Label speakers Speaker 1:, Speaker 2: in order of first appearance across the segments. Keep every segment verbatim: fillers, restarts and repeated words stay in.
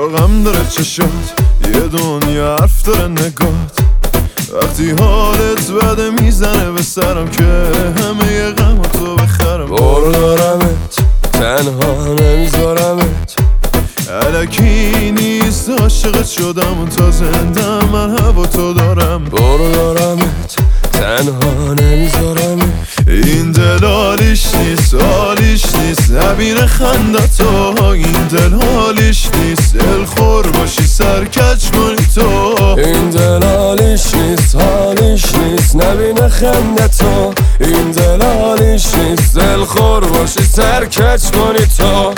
Speaker 1: غم داره چشات، یه دنیا حرف داره نگات. وقتی حالت بده میزنه به سرم که همه ی غم تو بخرم. برو دارمت تنها نمیذارمت، الکی نیست عاشقت شدم و تا زنده من هوا تو دارم. برو دارمت تنها نمیذارمت، این دل حالیش نیست حالیش نیست نبینه خندتو. این دل حالیش نیست دل خور باشی سرکج کنی تو. این دل حالیش نیست حالیش نیست نبینه خندتو. این دل حالیش نیست دل خور باشی سرکج کنی تو.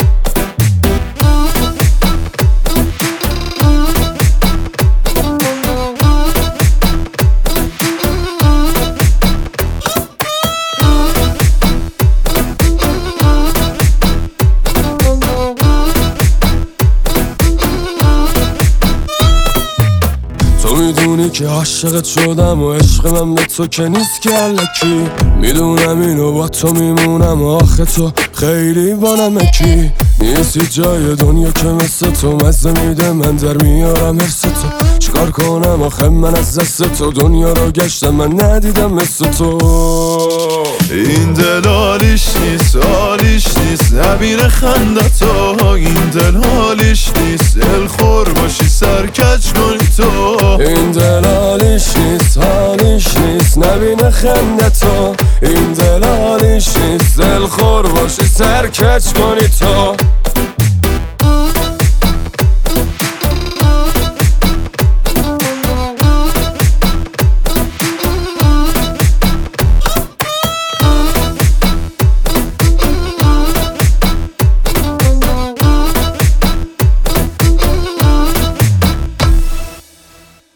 Speaker 1: میدونی که عاشقت شدم و عشق من به تو که نیست که الکی. میدونم اینو با تو میمونم و آخه تو خیلی با نمکی. نیستی جای دنیا که مثل تو مزه میده من در میارم حرس تو. چیکار کنم آخه من از دست تو دنیا رو گشتم من ندیدم مثل تو. این دل حالیش نیست حالیش نیست نبینه خندتو. این دل حالیش نیست دل خور باشی سرکج کنی تو. این دل حالیش نیست حالیش نیست نبینه خندتو. این دل حالیش نیست دل خور باشی سرکج کنی تو.